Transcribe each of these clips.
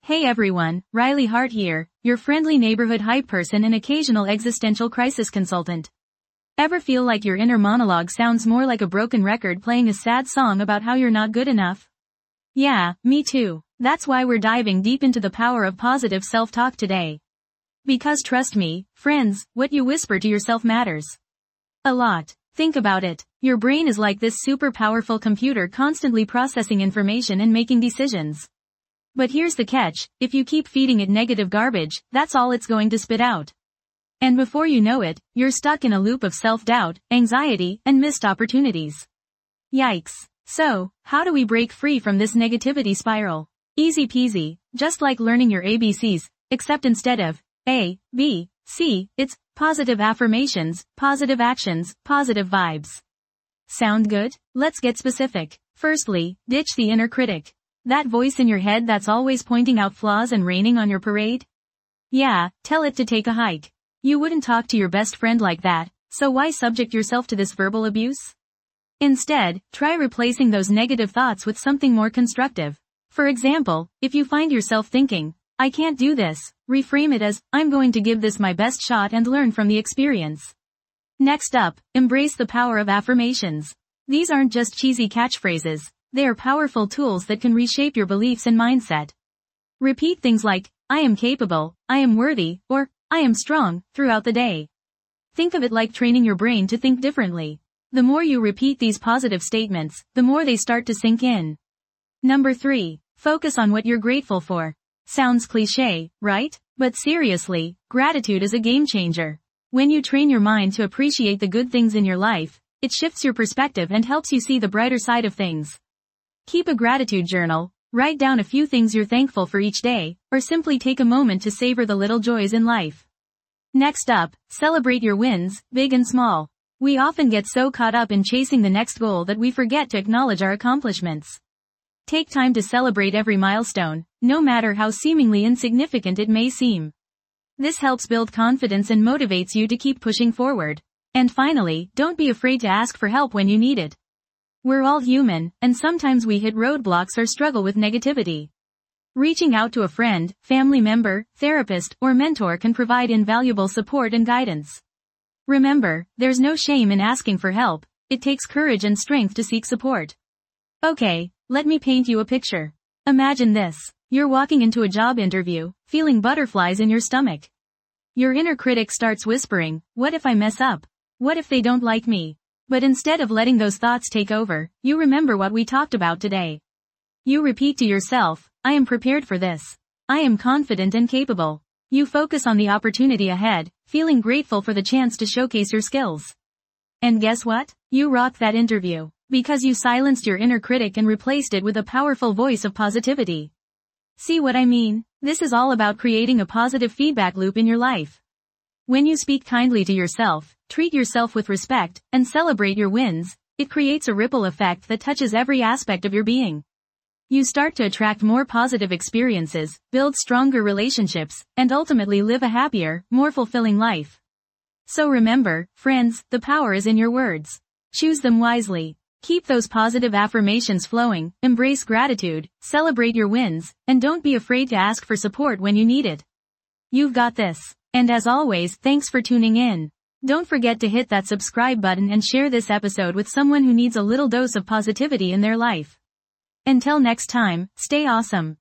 Hey everyone, Riley Hart here, your friendly neighborhood hype person and occasional existential crisis consultant. Ever feel like your inner monologue sounds more like a broken record playing a sad song about how you're not good enough? Yeah, me too. That's why we're diving deep into the power of positive self-talk today. Because trust me, friends, what you whisper to yourself matters a lot. Think about it. Your brain is like this super powerful computer constantly processing information and making decisions. But here's the catch, if you keep feeding it negative garbage, that's all it's going to spit out. And before you know it, you're stuck in a loop of self-doubt, anxiety, and missed opportunities. Yikes. So, how do we break free from this negativity spiral? Easy peasy, just like learning your ABCs, except instead of A, B, C, it's positive affirmations, positive actions, positive vibes. Sound good? Let's get specific. Firstly, ditch the inner critic. That voice in your head that's always pointing out flaws and raining on your parade? Yeah, tell it to take a hike. You wouldn't talk to your best friend like that, so why subject yourself to this verbal abuse? Instead, try replacing those negative thoughts with something more constructive. For example, if you find yourself thinking, I can't do this, reframe it as, I'm going to give this my best shot and learn from the experience. Next up, embrace the power of affirmations. These aren't just cheesy catchphrases. They are powerful tools that can reshape your beliefs and mindset. Repeat things like, I am capable, I am worthy, or, I am strong, throughout the day. Think of it like training your brain to think differently. The more you repeat these positive statements, the more they start to sink in. Number 3. Focus on what you're grateful for. Sounds cliché, right? But seriously, gratitude is a game changer. When you train your mind to appreciate the good things in your life, it shifts your perspective and helps you see the brighter side of things. Keep a gratitude journal, write down a few things you're thankful for each day, or simply take a moment to savor the little joys in life. Next up, celebrate your wins, big and small. We often get so caught up in chasing the next goal that we forget to acknowledge our accomplishments. Take time to celebrate every milestone, no matter how seemingly insignificant it may seem. This helps build confidence and motivates you to keep pushing forward. And finally, don't be afraid to ask for help when you need it. We're all human, and sometimes we hit roadblocks or struggle with negativity. Reaching out to a friend, family member, therapist, or mentor can provide invaluable support and guidance. Remember, there's no shame in asking for help. It takes courage and strength to seek support. Okay, let me paint you a picture. Imagine this. You're walking into a job interview, feeling butterflies in your stomach. Your inner critic starts whispering, what if I mess up? What if they don't like me? But instead of letting those thoughts take over, you remember what we talked about today. You repeat to yourself, I am prepared for this. I am confident and capable. You focus on the opportunity ahead, feeling grateful for the chance to showcase your skills. And guess what? You rocked that interview, because you silenced your inner critic and replaced it with a powerful voice of positivity. See what I mean? This is all about creating a positive feedback loop in your life. When you speak kindly to yourself, treat yourself with respect, and celebrate your wins, it creates a ripple effect that touches every aspect of your being. You start to attract more positive experiences, build stronger relationships, and ultimately live a happier, more fulfilling life. So remember, friends, the power is in your words. Choose them wisely. Keep those positive affirmations flowing, embrace gratitude, celebrate your wins, and don't be afraid to ask for support when you need it. You've got this. And as always, thanks for tuning in. Don't forget to hit that subscribe button and share this episode with someone who needs a little dose of positivity in their life. Until next time, stay awesome.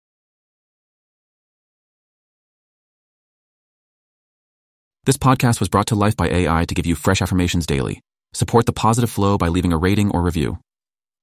This podcast was brought to life by AI to give you fresh affirmations daily. Support the positive flow by leaving a rating or review.